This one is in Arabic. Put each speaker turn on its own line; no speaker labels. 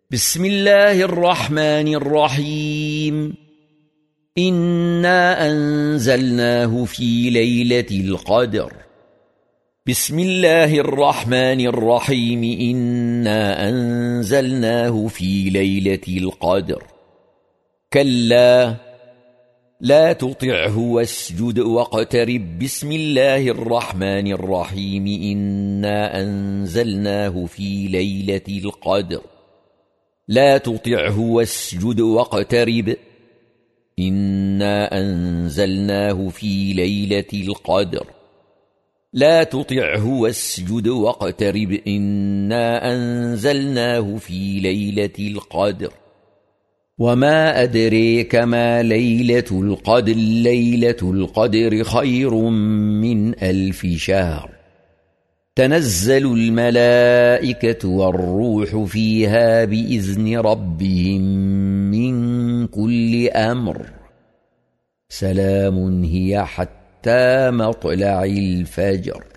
بسم الله الرحمن الرحيم. إنا أنزلناه في ليلة القدر. بسم الله الرحمن الرحيم. إنا أنزلناه في ليلة القدر. كلا لا تطعه واسجد واقترب. بسم الله الرحمن الرحيم. إنا أنزلناه في ليلة القدر. لا تطعه واسجد واقترب. إنا أنزلناه في ليلة القدر. لا تطعه واسجد واقترب. إنا أنزلناه في ليلة القدر. وما أدريك ما ليلة القدر. ليلة القدر خير من 1000 شهر. تنزل الملائكة والروح فيها بإذن ربهم من كل أمر. سلام هي حتى مطلع الفجر.